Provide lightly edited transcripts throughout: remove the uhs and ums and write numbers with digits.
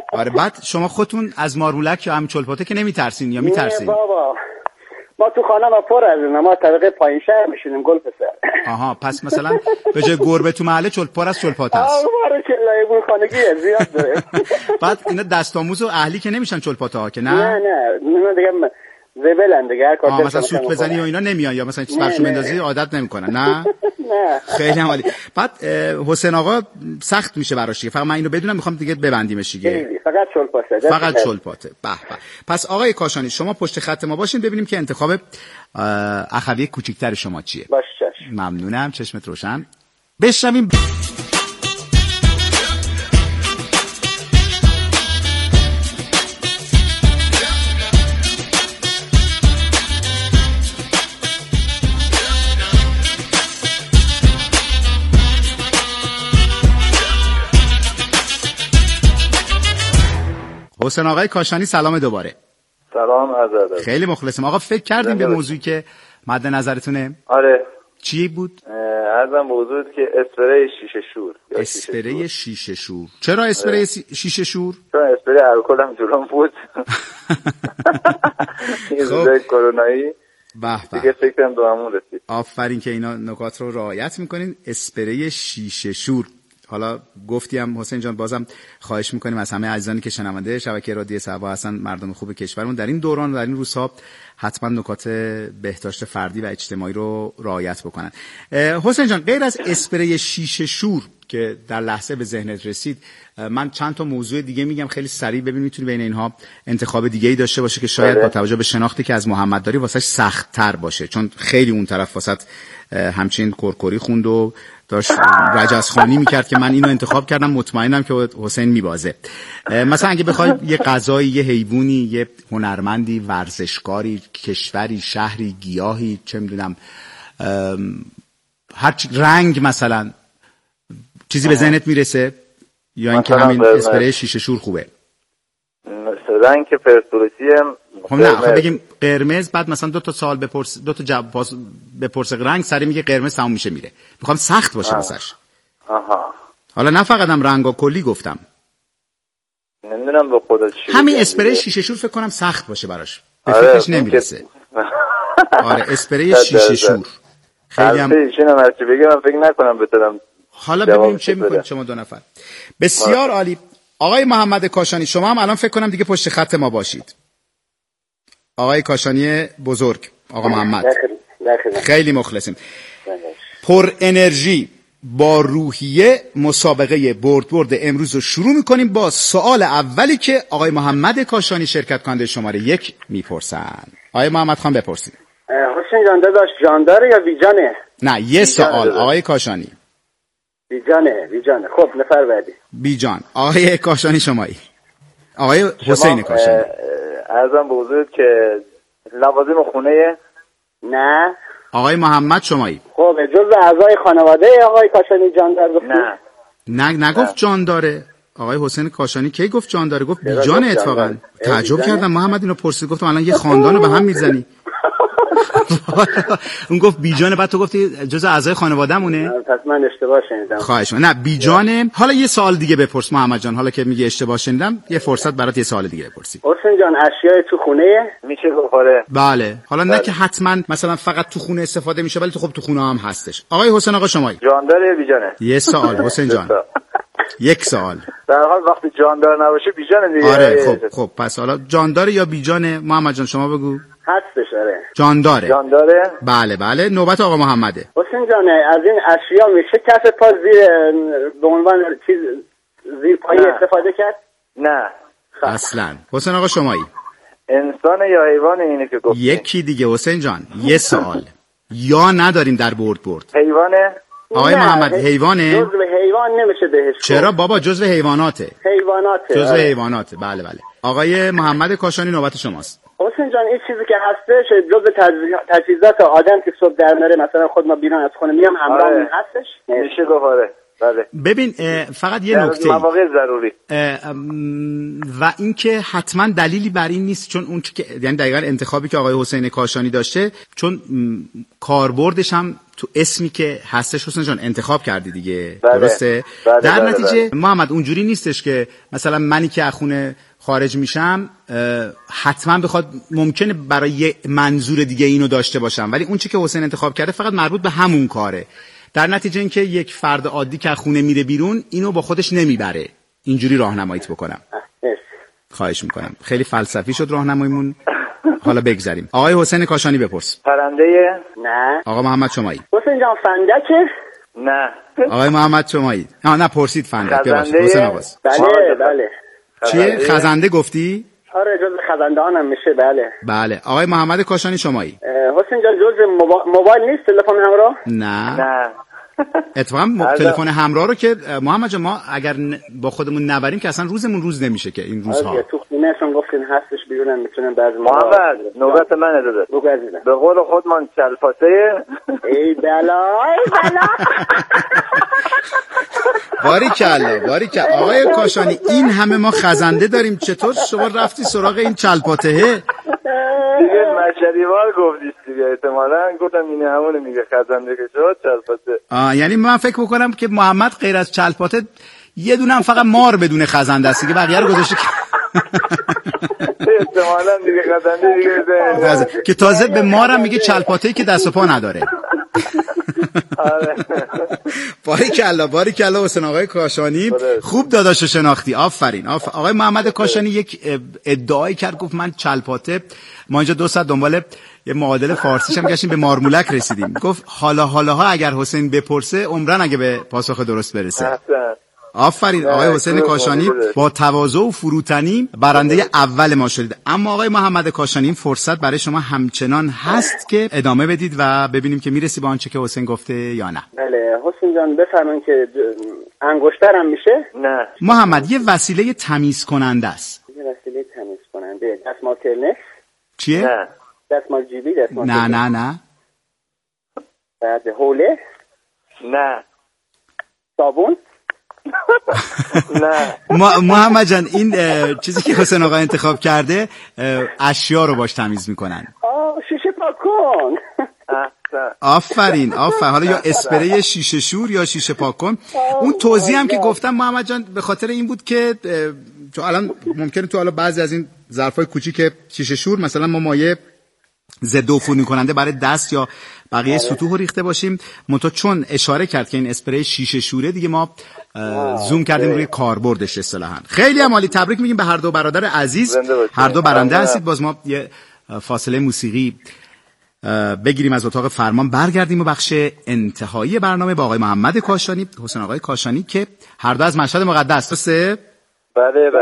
آره بعد شما خودتون از مارمولک یا هم چلپاته که نمیترسین یا میترسین؟ نه بابا ما تو خانه ما پر از اینا، ما طبقه پایین شهر میشینیم گل پسر. آها پس مثلا به جای گربه تو محله پر از چلپاته است. آره که لایبون خانگی زیاد داره. بعد اینا دستاموز و اهلی که نمیشن چلپاته ها که نه؟ نه دیگه زبلن دیگه هر کار مثلا سوت بزنی و اینا نمیان یا مثلا چیز برشون بندازی عادت نمیکنن نه؟ نه خیلی عالی. بعد حسین آقا سخت میشه براش دیگه، فقط من اینو بدونم میخوام دیگه ببندیمش دیگه. فقط چلپاته. فقط چلپاته. به به. پس آقای کاشانی شما پشت خط ما باشین ببینیم که انتخاب اخوی کوچیک‌تر شما چیه. باشه چشم. ممنونم، چشمت روشن. بشنویم. حسین آقای کاشانی سلام دوباره. سلام عزیز. خیلی مخلصم آقا. فکر کردیم به موضوعی که مد نظرتونه؟ آره. چی بود؟ عرضم به حضورت که اسپری شیشه شور. اسپری شیشه شور. چرا اسپری شیشه شور؟ چون اسپری الکل هم جلوم بود. این روزای کرونایی. به به. دیگه فکرم دوامون رسید. آفرین که اینا نکات رو رعایت میکنین. اسپری شیشه شور. حالا گفتیم حسین جان بازم خواهش میکنیم از همه عزیزانی که شنونده شبکه رادیو صبا هستن، مردم خوب کشورمون، در این دوران و در این روزها حتما نکات بهداشت فردی و اجتماعی رو رعایت بکنن. حسین جان غیر از اسپری شیشه شور که در لحظه به ذهنت رسید، من چند تا موضوع دیگه میگم خیلی سریع، ببین میتونی بین اینها انتخاب دیگه‌ای داشته باشه که شاید با توجه به شناختی که از محمد داری واسش سخت‌تر باشه، چون خیلی اون طرف واسط همچین کرکری خوند و داشت رجزخوانی میکرد که من اینو انتخاب کردم، مطمئنم که حسین میبازه. مثلا اگه بخوای یه غذایی، یه حیوانی، یه هنرمندی، ورزشکاری، کشوری، شهری، گیاهی، چه میدونم هر رنگ، مثلا چیزی به ذهنت میرسه یا اینکه همین اسپری شیشه شور خوبه؟ رنگ که پرسپولیسیه. خب نه خب بگیم قرمز، بعد مثلا دو تا سوال بپرس، دو تا جواب بپرس رنگ، سری میگه قرمز، تموم میشه میره. میخوام سخت باشه واسش. آها. حالا نه فقط هم رنگا، کلی گفتم. نمیدونم به خدا چی. همین اسپری شیشه شور فکر کنم سخت باشه براش. به فکرش نمیرسه. آره اسپری شیشه شور. خیلی هم چی بگم من فکر نکنم بتونم. حالا ببینیم چه میکنید شما دو نفر. بسیار عالی. آقای محمد کاشانی شما هم الان فکر کنم دیگه پشت خط ما باشید. آقای کاشانی بزرگ، آقا محمد خیلی مخلصیم. پر انرژی با روحیه مسابقه برد امروز رو شروع میکنیم با سوال اولی که آقای محمد کاشانی شرکت کننده شماره 1 میپرسن. آقای محمد خان بپرسید. حسین جان داداش جان داره یا بیجانه؟ نه یه سوال آقای کاشانی. بیجانه. خب نفر بعدی. بیجان. آقای کاشانی شمایی. آقای حسین کاشانی. عرضم به حضورت که لوازم خونه. نه. آقای محمد شمایی. خب جزء اعضای خانواده آقای کاشانی جان داره گفت؟ نه نگفت جان داره. آقای حسین کاشانی کی گفت جان داره؟ گفت بیجانه. اتفاقا تعجب کردم محمد اینو پرسید، گفتم الان یه خاندانو به هم میزنی. اون گفت بیجانه، بعد تو گفتی جزء اعضای خانواده‌مونه. پس من اشتباه شنیدم. خواهش می‌کنم. نه بیجانه. حالا یه سوال دیگه بپرس محمد جان، حالا که میگه اشتباه شنیدم یه فرصت برات یه سوال دیگه بپرسی. حسین جان اشیاء تو خونه میشه بخوره؟ بله. حالا نه که حتما مثلا فقط تو خونه استفاده میشه، ولی تو خب تو خونه هم هستش. آقای حسین آقا شمایی. جان داره بیجانه؟ یه سوال حسین جان. یک سوال. در حال وقتی جاندار نباشه بیجانه دیگه. آره خب پس حالا جاندار یا بیجانه؟ محمد جان شما بگو. هستش. آره جانداره. بله نوبت آقا محمده. حسین جان از این اشیا میشه کف پا زیر به عنوان چیز زیر پایه استفاده کرد؟ نه اصلا. حسین آقا شمایی. انسان یا حیوان اینه که گفتی؟ یکی دیگه حسین جان. یه سوال. یا نداریم در برد. حیوانه؟ آقای محمد حیوانه؟ جزء حیوان نمیشه بهش. چرا بابا جزء حیواناته. جزء آره. حیواناته. بله. آقای محمد کاشانی نوبت شماست. حسین جان این چیزی که هستش جزء تجهیزات آدم که صبح در میاره، مثلا خود ما بیرون از خونه میام همراهمون هستش. میشه گفاره. بله. ببین فقط یه نکته مواقع ضروری و اینکه حتما دلیلی بر این نیست، چون اون که یعنی دقیقاً انتخابی که آقای حسین کاشانی داشته، چون کاربردش هم تو اسمی که هستش حسین جان انتخاب کردی دیگه. بله. درسته؟ بله. در بله. نتیجه بله. محمد اونجوری نیستش که مثلا منی که از خونه خارج میشم حتما بخواد، ممکنه برای یه منظور دیگه اینو داشته باشم، ولی اون چی که حسین انتخاب کرده فقط مربوط به همون کاره. در نتیجه اینکه یک فرد عادی که خونه میره بیرون اینو با خودش نمیبره. اینجوری راهنماییت بکنم. خواهش میکنم. خیلی فلسفی شد راهنماییمون. حالا بگذریم. آقای حسین کاشانی بپرس. پرنده؟ نه. آقا محمد شمایی. حسین جان فندکه؟ نه. آقای محمد شمایی. نه پرسید فندک. ببخشید حسین آقاست. بله. چیه؟ خزنده گفتی؟ آره جز خزنده هم میشه. بله. آقای محمد کاشانی شمایی. حسین جان جز موبایل نیست، تلفن همراه؟ نه. اتفاقا تلفن همراه رو که محمد جان ما اگر با خودمون نبریم که اصلا روزمون روز نمیشه که این روزها. تو خونهشون گفتین هستش بیرونم میتونن بعضی محمد نوبت منه داده. بگو عزیزم. به قول خودمان چلپاسه. ای بلا. باریکلا. آقای کاشانی این همه ما خزنده داریم، چطور شما رفتی سراغ این چلپاتهه؟ دیگه مشریوار گفتیش دیگه، احتمالاً گفتم این همونه میگه خزنده که شد چلپاته. یعنی من فکر بکنم که محمد غیر از چلپاته یه دونه هم فقط مار بدون خزنده است دیگه، بقیه رو گذاشته احتمالاً دیگه خزنده دیگه که تازه به مارم میگه چلپاته‌ای که دست و پا نداره. باریکلا حسین آقای کاشانی، خوب داداشو شناختی. آفرین. آقای محمد کاشانی یک ادعایی کرد، گفت من چلپاته، ما اینجا 2 ساعت دنبال یه معادل فارسیش هم گشتیم به مارمولک رسیدیم. گفت حالاها اگر حسین بپرسه عمرن اگه به پاسخ درست برسه. آفرین. آقای حسین کاشانی با تواضع و فروتنی برنده اول ما شدید. اما آقای محمد کاشانی این فرصت برای شما همچنان هست که ادامه بدید و ببینیم که میرسی با آنچه که حسین گفته یا نه. بله حسین جان بفرمایید که انگشترم میشه؟ نه. محمد یه وسیله تمیز کننده است. یه وسیله تمیز کننده. دستمال کرنش؟ چیه؟ نه. دستمال جیبی؟ دستمال نه. بعد حوله؟ نه. صابون؟ نه. محمد جان این چیزی که حسین آقا انتخاب کرده اشیا رو باش تمیز میکنن. شیشه پاک کن. آفرین. حالا یا اسپری شیشه شور یا شیشه پاک کن. اون توضیح هم که گفتم محمد جان به خاطر این بود که چون الان ممکنه تو حالا بعضی از این ظرفای کوچیک شیشه شور مثلا ما مایع ضد عفونی کننده برای دست یا بقیه سطوح ریخته باشیم، منتها چون اشاره کرد که این اسپری شیشه شوره دیگه ما زوم کردیم روی کاربردش اصطلاحاً. خیلی عالی. تبریک میگیم به هر دو برادر عزیز، هر دو برنده هستید. باز ما یه فاصله موسیقی بگیریم از اتاق فرمان، برگردیم و بخش انتهایی برنامه با آقای محمد کاشانی، حسین آقای کاشانی که هر دو از مشهد مقدس. درسته؟ بله.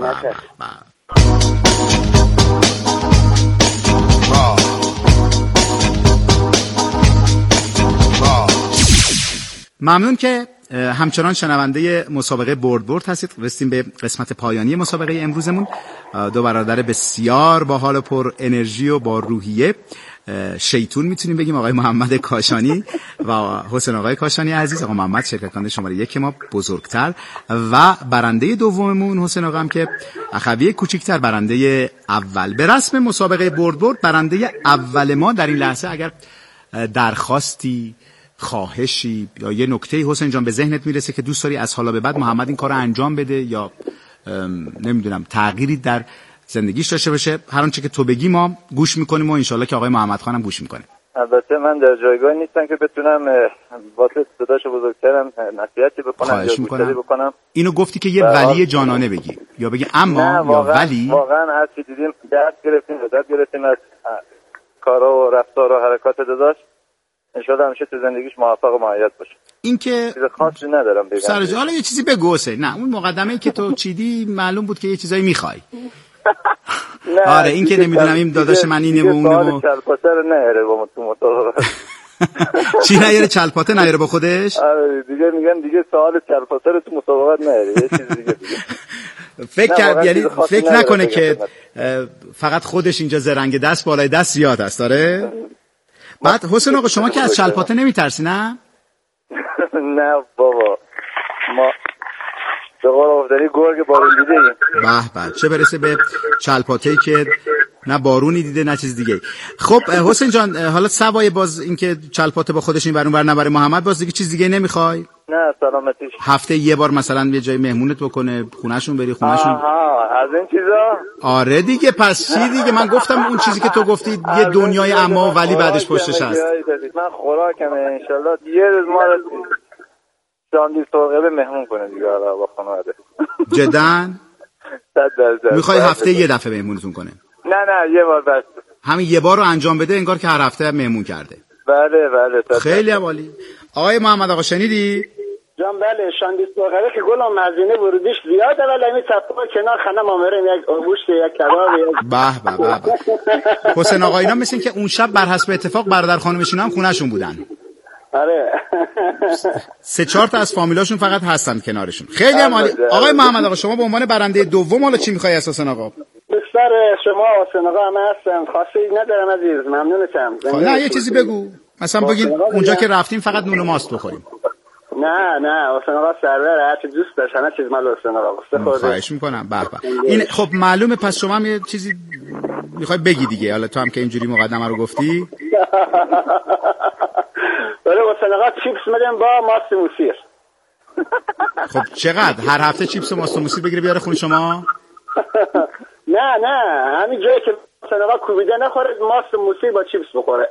ممنون که همچنان شنونده مسابقه برد هستید. رسیدیم به قسمت پایانی مسابقه امروزمون. دو برادر بسیار با حال و پر انرژی و با روحیه شیطون میتونیم بگیم، آقای محمد کاشانی و حسین آقای کاشانی عزیز. آقا محمد شرکت کننده شماره 1 ما بزرگتر و برنده دوممون حسین آقا هم که اخوی کوچیکتر برنده اول. به رسم مسابقه برد برنده اول ما در این لحظه اگر درخواستی، خواهشی یا یه نکته‌ای حسین جان به ذهنت میرسه که دوست داری از حالا به بعد محمد این کارو انجام بده یا نمیدونم تغییری در زندگیش داشته باشه، هر آنچه که تو بگی ما گوش میکنیم و انشالله که آقای محمد خانم گوش میکنه. البته من در جایگاهی نیستم که بتونم واسه صداش بزرگترم نصیحتی بکنم یا گوشداری بکنم. اینو گفتی که یه ولی جانانه بگی یا بگی اما یا ولی واقعا هر چی دیدیم درد گرفتیم از کارا و رفتار و حرکات داداش. انشالله همیشه تو زندگیش موفق و معید باشه. این که چیز خاصی ندارم بگم. سرجا حالا یه چیزی بگو حسین. نه اون مقدمه‌ای که تو چیدی معلوم بود که یه چیزایی میخوای. آره این که نمیدونم این داداش من اینه و اونه و چلپاته رو نهره با تو مسابقه. چی نهره؟ چلپاته نهره با خودش؟ آره دیگه میگن دیگه سوال چلپاته رو تو مسابقات نهره. یه چیز دیگه. فکر کرد یعنی فکر نکنه که فقط خودش اینجا زرنگ دست بالای دست زیاد است. داره بعد حسین آقا شما که از چلپاته نمیترسی؟ نه نه بابا ما به قول افتادی گرگ بارون دیده ایم. به چه برسه به چلپاته‌ای که نه بارونی دیده نه چیز دیگه. خب حسین جان، حالا سوای باز اینکه چلپاته با خودش این ور نبره محمد، باز دیگه چیز دیگه نمیخوای؟ نه سلامتیش. هفته یه بار مثلا یه جای مهمونت بکنه، خونهشون بری، خونهشون. آها از این چیزا. آره دیگه، پس چی دیگه؟ من گفتم اون چیزی که تو گفتی یه دنیای اما ولی بعدش پشتش هست. من خوراکم ان شاءالله یه روز ما رو شاندی سرقه به مهمون کنه دیگه با خانواده. جداً؟ 100%. میخوای هفته یه دفعه مهمونتون کنه؟ نه یه بار بس. همین یه بار رو انجام بده انگار که هر هفته مهمون کرده. بله. خیلی عالی. آقای محمد آقا شنیدی؟ جان بله، شاندی سرقه که گلم مزینه ورودیش زیاده، ولی همین صفحه کنار خانم آمرم یک گوشت یک کباب به حسین آقا اینا مثل که اون شب بر حسب اتفاق برادر خانمشون هم خونهشون بودن. آره 3-4 تا از فامیلاشون فقط هستن کنارشون. خیلی عالی. آقای محمد آقا شما به عنوان برنده دوم حالا چی میخوای از حسین آقا؟ بسیار شما حسین آقا هم هستم، خاصی ندارم عزیز، ممنونتم. نه یه چیزی بگو، مثلا بگید اونجا که رفتیم فقط نون و ماست بخوریم. نه حسین آقا سرور هر چی دوست داشت، همه چیز مال حسین آقا. خواهش میکنم. این خب معلومه، پس شما هم یه چیزی میخوای بگی دیگه، حالا تو هم که اینجوری مقدمه رو گفتی. ولی حسین آقا چیپس میدم با ماست موسیر. خب چقدر هر هفته چیپس و ماست موسیر بگیره بیاره خون شما؟ نه همین جایی که حسین آقا کوبیده نخوره، ماست موسیر با چیپس بخوره.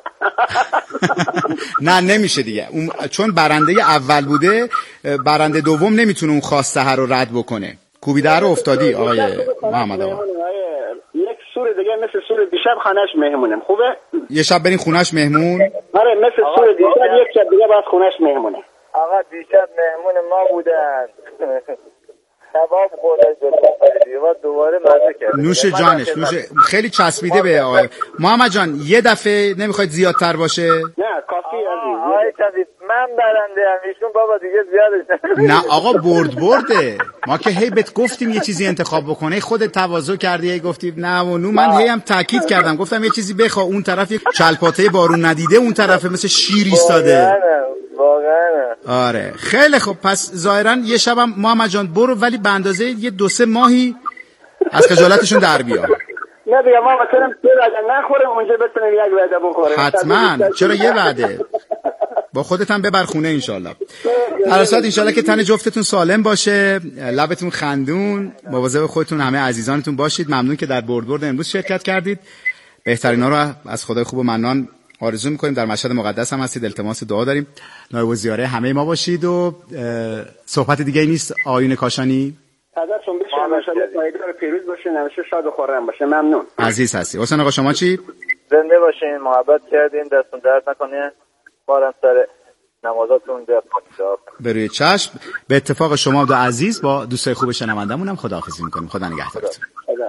نه نمیشه دیگه، چون برنده اول بوده، برنده دوم نمیتونه اون خواسته رو رد بکنه. کوبیده رو افتادی آقای محمد آقا. یک سور دیگه مثل سور دیشب خانهش مهمونم، خوبه؟ یه شب برین خونهش مهمون؟ آره مثل سور دیشب یک شب دیگه باید خونهش مهمونه. آقا دیشب مهمون ما بودن. کباب خورده دوباره مزه کرد. نوش جانش، خیلی چسبیده به آقای محمد جان. یه دفعه نمیخواید زیادتر باشه؟ نه کافی عزیز. من برنده ام، ایشون بابا دیگه زیادش. نه آقا برده. ما که هی بهت گفتیم یه چیزی انتخاب بکنه، خودت تواضع کردی، هی گفتی نه و نو. من هی هم تاکید کردم، گفتم یه چیزی بخوا. اون طرف یک چلپاته بارون ندیده، اون طرف مثل شیر ایستاده. واقعا. آره خیلی خوب. پس ظاهرا یه شبم محمد جان برو، ولی به اندازه یه 2-3 ماهی از خجالتشون در بیار. نه دیگه ما مثلا یه وعده نخوریم اونجا بتونیم یک وعده بخوریم. حتما. چرا یه وعده؟ با خودت هم ببر خونه انشالله. عرصات انشالله که تن جفتتون سالم باشه، لبتون خندون، مواظب خودتون، همه عزیزانتون باشید. ممنون که در برد امروز شرکت کردید. بهترینا رو از خدای خوب و منان آرزو میکنیم. در مشهد مقدس هم هستید، التماس دعا داریم. نایب الزیاره همه ما باشید و صحبت دیگه نیست. آیون کاشانی ازتون بشه ماشاءالله پایدار پیروز باشین، همیشه شاد و خرم باشه. ممنون. عزیز هستی. حسین آقا شما چی؟ زنده باشین، محبت کردین، دستون درد نکنه. بارم سر نمازاتون دست کنید. به روی چشم. به اتفاق شما دو عزیز با دوستای خوب شنوندمون هم خداحافظی میکنیم. خدا نگهدارتون.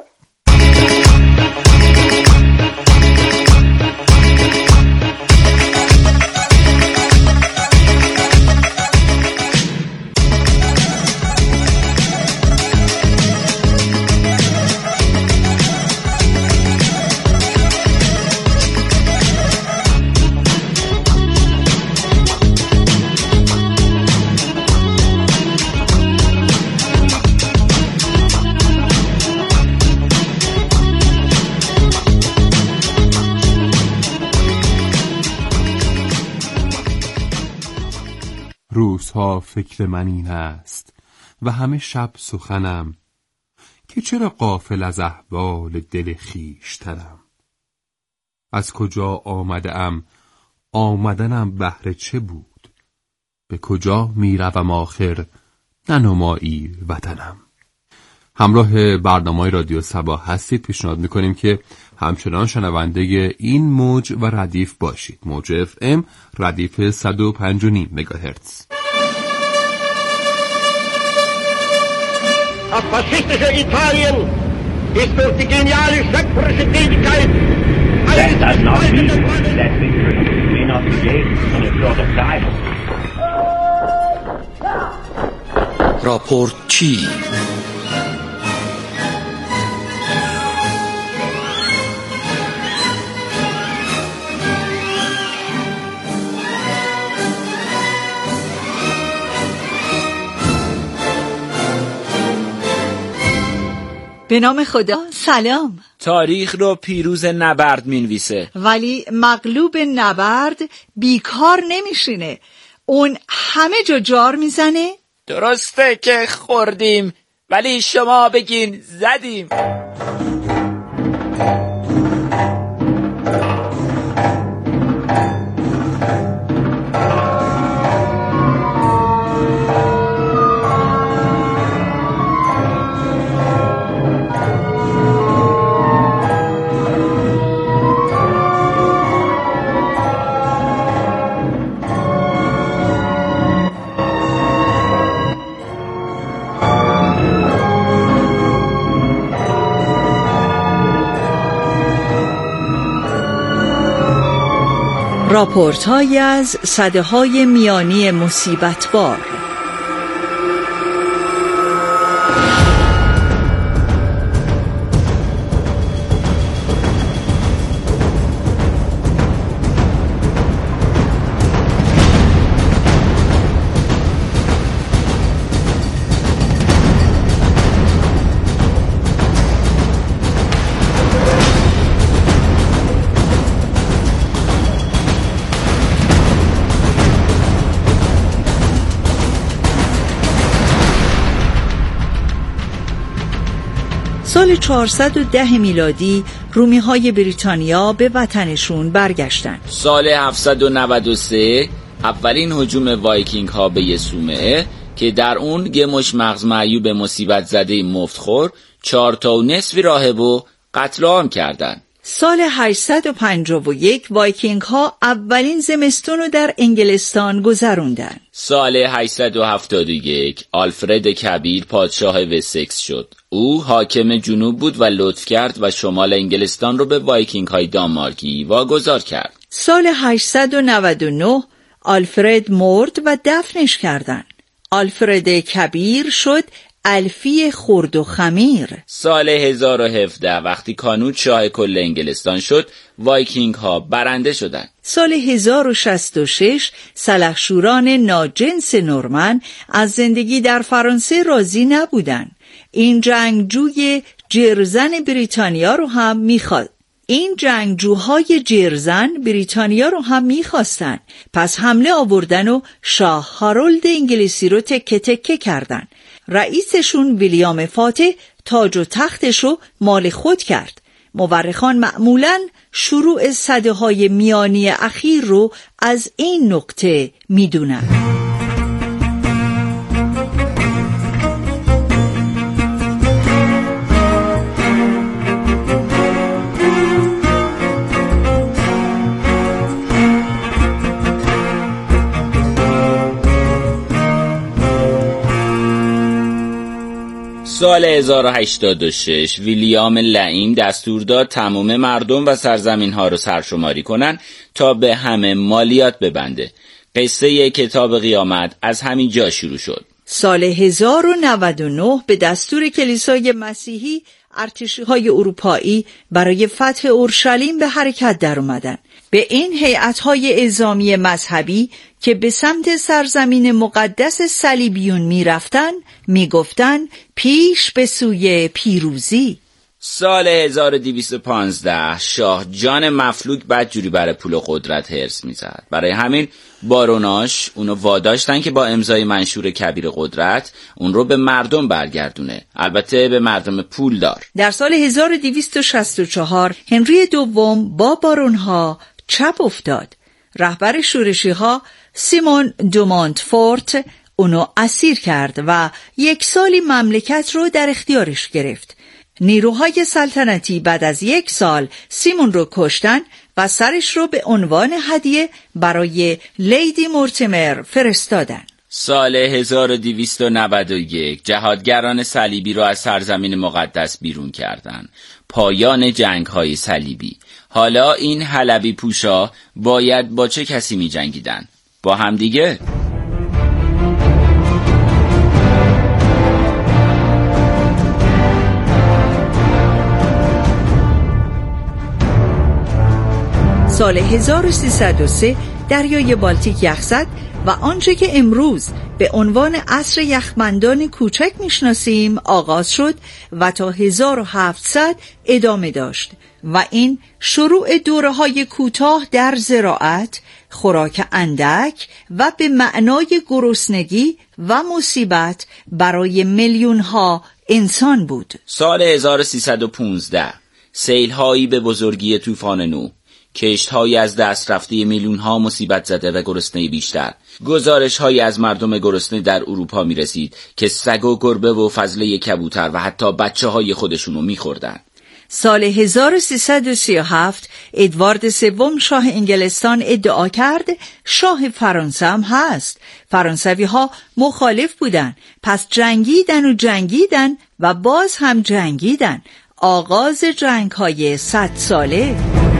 روزها فکر من این است و همه شب سخنم که چرا غافل از احوال دل خویشتنم. از کجا آمدم، آمدنم بهر چه بود، به کجا میروم آخر ننمایی وطنم. همراه برنامه رادیو صبا هستید. پیشنهاد میکنیم که همچنان شنونده این موج و ردیف باشید. موج FM ردیف 105.5 مگاهرتز. Das faschistische Italien ist durch die geniale schöpferische Tätigkeit Let us not create on a sort of time. راپورچی به نام خدا. سلام. تاریخ رو پیروز نبرد مینویسه، ولی مغلوب نبرد بیکار نمیشینه، اون همه جا جار میزنه. درسته که خوردیم، ولی شما بگین زدیم. راپورت‌هایی از سده‌های میانی مصیبت‌بار. سال 410 میلادی رومی‌های بریتانیا به وطنشون برگشتن. سال 793 اولین هجوم وایکینگ ها به یه صومعه که در اون یه مش مغز معیوب مصیبت زده مفتخور 4.5 راهب و قتل عام کردن. سال 851 وایکینگ ها اولین زمستون رو در انگلستان گذروندن. سال 871 آلفرد کبیر پادشاه وسکس شد. او حاکم جنوب بود و لطف کرد و شمال انگلستان رو به وایکینگ های دانمارکی واگذار کرد. سال 899 آلفرد مرد و دفنش کردن. آلفرد کبیر شد الفی خرد و خمیر. سال 1017 وقتی کانوت شاه کل انگلستان شد، وایکینگ ها برنده شدند. سال 1066 سلحشوران ناجنس نورمن از زندگی در فرانسه راضی نبودن. این جنگجوی جرزن بریتانیا رو هم میخواد. این جنگجوهای جرزن بریتانیا رو هم میخواستن. پس حمله آوردن و شاه هارولد انگلیسی رو تکه تکه کردن. رئیسشون ویلیام فاتح تاج و تختش رو مال خود کرد. مورخان معمولاً شروع سده‌های میانی اخیر رو از این نقطه میدونن. سال 1086 ویلیام لعین دستور داد تمام مردم و سرزمین ها رو سرشماری کنن تا به همه مالیات ببنده. قصه کتاب قیامت از همین جا شروع شد. سال 1099 به دستور کلیسای مسیحی ارتشی‌های اروپایی برای فتح اورشلیم به حرکت در اومدن. به این هیئت‌های اعزامی مذهبی که به سمت سرزمین مقدس صلیبیون می‌رفتن می‌گفتن پیش به سوی پیروزی. سال 1215 شاه جان مفلوک بدجوری برای پول و قدرت حرص می‌زد. برای همین باروناش اونو واداشتن که با امضای منشور کبیر قدرت اون رو به مردم برگردونه، البته به مردم پولدار. در سال 1264 هنری دوم با بارونها چپ افتاد. رهبر شورشی‌ها سیمون دو مونتفورت اونو اسیر کرد و 1 سالی مملکت رو در اختیارش گرفت. نیروهای سلطنتی بعد از 1 سال سیمون رو کشتن و سرش رو به عنوان هدیه برای لیدی مورتیمر فرستادن. سال 1291 جهادگران صلیبی رو از سرزمین مقدس بیرون کردند. پایان جنگ‌های صلیبی. حالا این حلبی پوشا باید با چه کسی می جنگیدن؟ با هم دیگه؟ سال 1303 دریای بالتیک یخ زد و آنچه که امروز به عنوان عصر یخبندان کوچک میشناسیم آغاز شد و تا 1700 ادامه داشت و این شروع دوره‌های کوتاه در زراعت، خوراک اندک و به معنای گرسنگی و مصیبت برای میلیون‌ها انسان بود. سال 1315 سیل‌هایی به بزرگی طوفان نوح، کشت‌هایی از دست رفته میلیون‌ها مصیبت زده و گرسنه بیشتر. گزارش‌هایی از مردم گرسنه در اروپا می‌رسید که سگ و گربه و فضله کبوتر و حتی بچه‌های خودشونو می‌خوردن. سال 1337 ادوارد سوم شاه انگلستان ادعا کرد شاه فرانسه هم هست. فرانسوی ها مخالف بودن، پس جنگیدن و باز هم جنگیدن. آغاز جنگ های 100 ساله.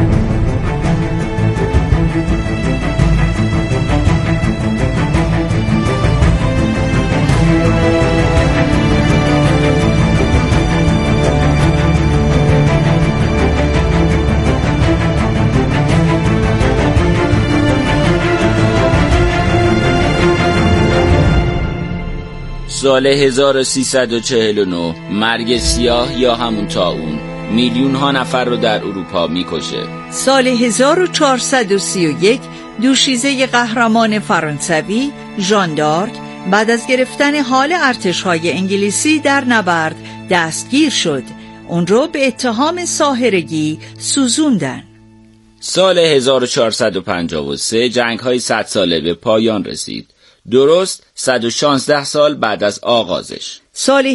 سال 1349 مرگ سیاه یا همون طاعون میلیون ها نفر رو در اروپا میکشه. سال 1431 دوشیزه قهرمان فرانسوی ژان دارک بعد از گرفتن حال ارتش‌های انگلیسی در نبرد دستگیر شد. اون رو به اتهام ساحرگی سوزوندن. سال 1453 جنگ‌های 100 ساله به پایان رسید. درست 116 سال بعد از آغازش. سال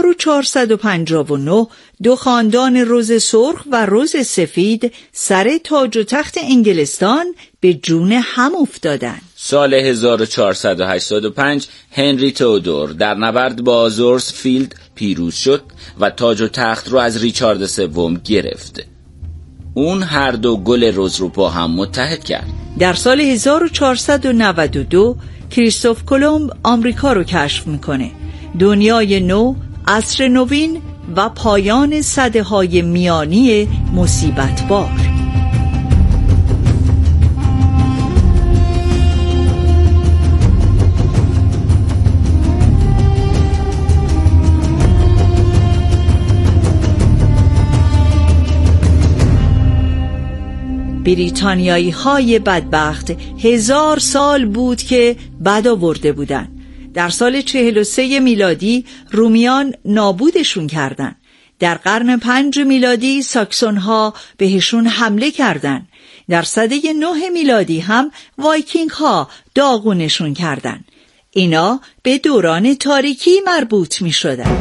1459 دو خاندان رز سرخ و رز سفید سر تاج و تخت انگلستان به جون هم افتادن. سال 1485 هنری تئودور در نبرد با زورسفیلد پیروز شد و تاج و تخت رو از ریچارد سوم گرفت. اون هر دو گل رز رو با هم متحد کرد. در سال 1492 کریستوف کلمب آمریکا رو کشف میکنه. دنیای نو، عصر نوین و پایان سده‌های میانی مصیبت‌بار. بریتانیایی های بدبخت 1000 سال بود که بد آورده بودن. در سال 43 میلادی رومیان نابودشون کردن. در قرن 5 میلادی ساکسون ها بهشون حمله کردن. در سده 9 میلادی هم وایکینگ ها داغونشون کردن. اینا به دوران تاریکی مربوط می شدن.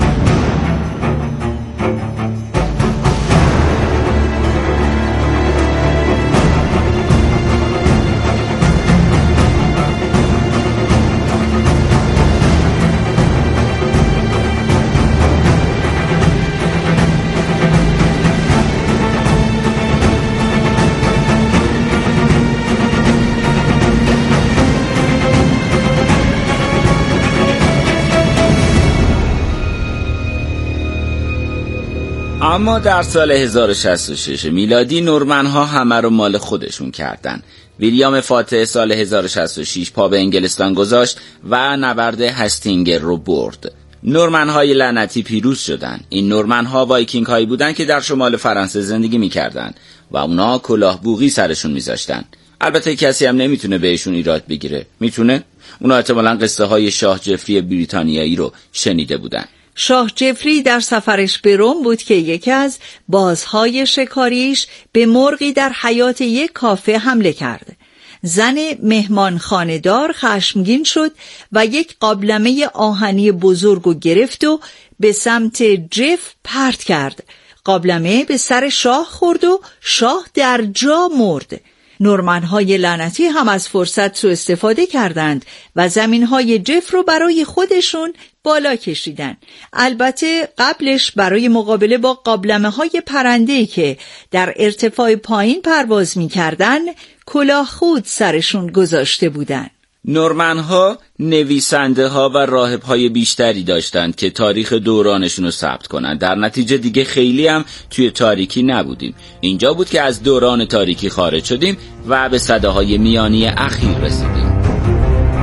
اما در سال 1066 میلادی نورمن ها همه رو مال خودشون کردن. ویلیام فاتح سال 1066 پا به انگلستان گذاشت و نبرد هستینگر رو برد. نورمن های لعنتی پیروز شدن. این نورمن ها وایکینگ هایی بودن که در شمال فرانسه زندگی میکردن و اونا کلاه بوغی سرشون میذاشتن. البته کسی هم نمیتونه بهشون ایراد بگیره. میتونه؟ اونا احتمالاً قصه های شاه جفری بریتانیایی رو شنیده بودن. شاه جفری در سفرش به روم بود که یکی از بازهای شکاریش به مرغی در حیاط یک کافه حمله کرد. زن مهمانخانه‌دار خشمگین شد و یک قابلمه آهنی بزرگ رو گرفت و به سمت جف پرت کرد. قابلمه به سر شاه خورد و شاه در جا مرد. نورمن‌های لعنتی هم از فرصت سوء استفاده کردند و زمین‌های جف رو برای خودشون بالا کشیدن. البته قبلش برای مقابله با قابلمه‌های پرنده‌ای که در ارتفاع پایین پرواز می‌کردن کلاه خود سرشون گذاشته بودن. نورمن‌ها نویسنده ها و راهب های بیشتری داشتند که تاریخ دورانشون رو ثبت کنند. در نتیجه دیگه خیلی هم توی تاریکی نبودیم. اینجا بود که از دوران تاریکی خارج شدیم و به سده‌های میانی اخیر رسیدیم.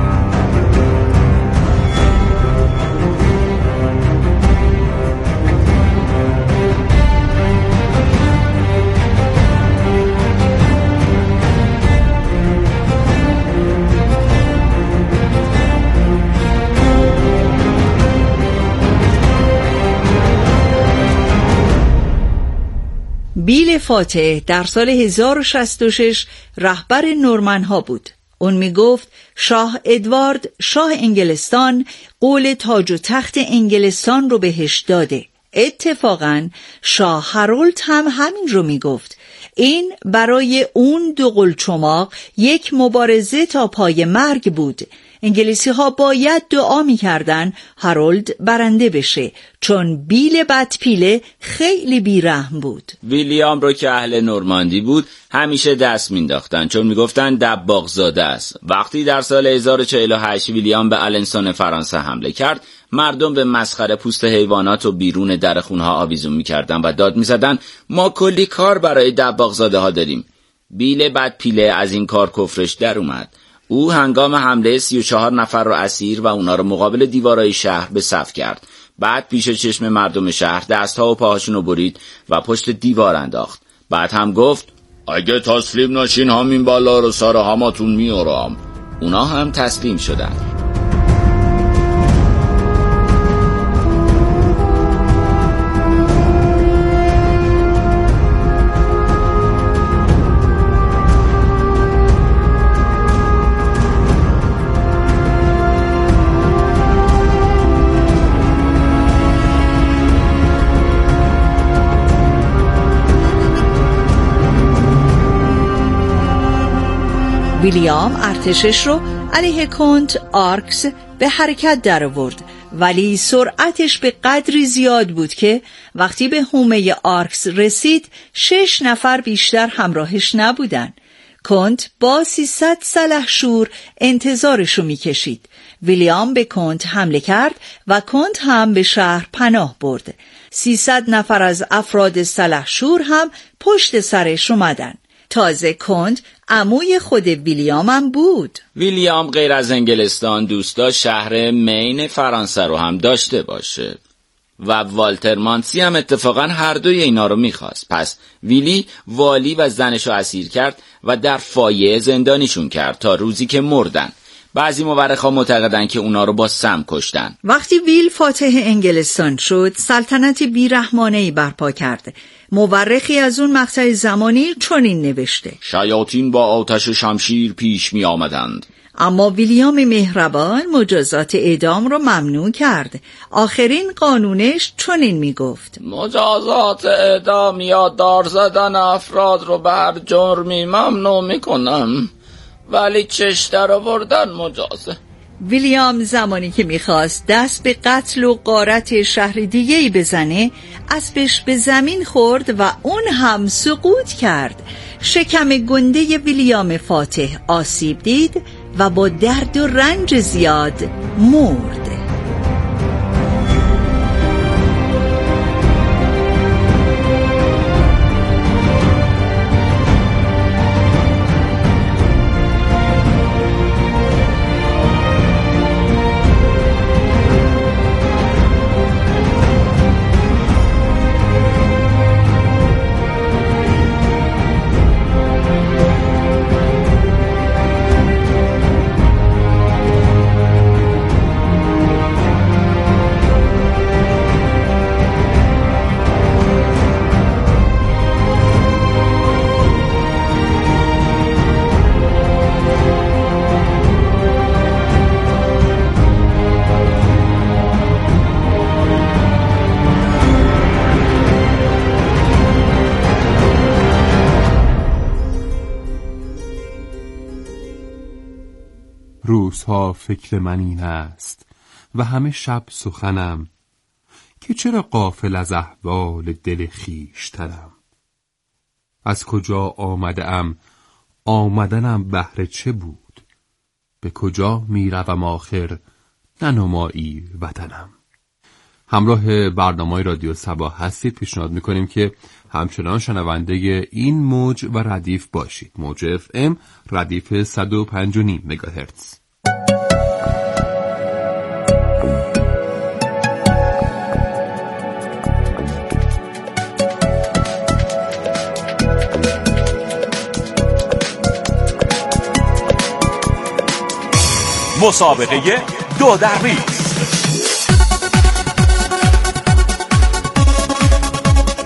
بیل فاتح در سال 1066 رهبر نورمن ها بود. اون می گفت شاه ادوارد شاه انگلستان قول تاج و تخت انگلستان رو بهش داده. اتفاقاً شاه هارولد هم همین رو می گفت. این برای اون دو قلچماق یک مبارزه تا پای مرگ بود. انگلیسی ها باید دعا می کردن هارولد برنده بشه، چون بیل بدپیله خیلی بیرحم بود. ویلیام رو که اهل نورماندی بود همیشه دست مینداختن، چون میگفتن دباغ زاده است. وقتی در سال 1048 ویلیام به آلنسون فرانسه حمله کرد، مردم به مسخره پوست حیوانات و بیرون در خونها آویزون میکردن و داد میزدن ما کلی کار برای دباغ زاده ها داریم. بیل بدپیله از این کار کفرش در اومد. او هنگام حمله 34 نفر رو اسیر و اونا رو مقابل دیوارای شهر به صف کرد. بعد پیش چشم مردم شهر دستها و پاهاشون رو برید و پشت دیوار انداخت. بعد هم گفت اگه تسلیم نشین همین بالا رو سر همتون میارم. اونا هم تسلیم شدن. ویلیام ارتشش رو علیه کنت آرکس به حرکت در آورد، ولی سرعتش به قدری زیاد بود که وقتی به حومه آرکس رسید 6 نفر بیشتر همراهش نبودن. کنت با 300 سلحشور انتظارشو میکشید. ویلیام به کنت حمله کرد و کنت هم به شهر پناه برد. 300 نفر از افراد سلحشور هم پشت سرش اومدن. تازه کنت عموی خود ویلیام هم بود. ویلیام غیر از انگلستان دوست داشت شهر مین فرانسه رو هم داشته باشه و والتر مانسی هم اتفاقا هر دوی اینا رو میخواست. پس ویلی والی و زنشو اسیر کرد و در فایه زندانیشون کرد تا روزی که مردن. بعضی مورخا معتقدن که اونا رو با سم کشتن. وقتی ویل فاتح انگلستان شد، سلطنت بیرحمانه‌ای برپا کرد. مورخی از اون مقطع زمانی چنین نوشته: شیاطین با آتش شمشیر پیش می آمدند. اما ویلیام مهربان مجازات اعدام رو ممنوع کرد. آخرین قانونش چنین می گفت: مجازات اعدام یا دار زدن افراد رو به هر جرمی ممنوع می کنم، ولی چش در آوردن مجازه. ویلیام زمانی که میخواست دست به قتل و غارت شهر دیگه‌ای بزنه، اسبش به زمین خورد و اون هم سقوط کرد. شکم گنده ویلیام فاتح آسیب دید و با درد و رنج زیاد مرد. روزها فکر من این است و همه شب سخنم که چرا غافل از احوال دل خویشتنم. از کجا آمدم، آمدنم بهر چه بود، به کجا میروم آخر، ننمایی وطنم. همراه برنامه رادیو صبا هستید. پیشنهاد میکنیم که همچنان شنونده این موج و ردیف باشید. موج FM ردیف 105.9 مگاهرتز. مسابقه 2 در ریگ.